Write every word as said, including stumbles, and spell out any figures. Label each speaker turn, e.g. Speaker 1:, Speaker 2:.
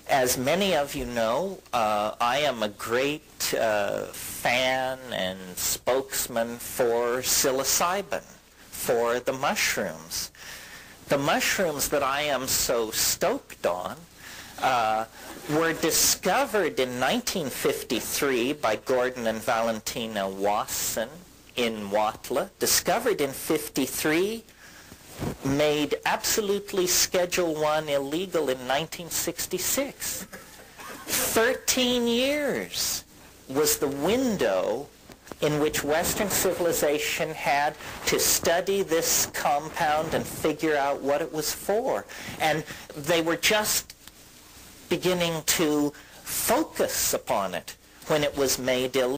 Speaker 1: As many of you know, uh, I am a great uh, fan and spokesman for psilocybin, for the mushrooms. The mushrooms that I am so stoked on uh, were discovered in nineteen fifty-three by Gordon and Valentina Wasson in Huautla, discovered in fifty-three, made absolutely Schedule One illegal in nineteen sixty-six. Thirteen years was the window in which Western civilization had to study this compound and figure out what it was for. And they were just beginning to focus upon it when it was made illegal.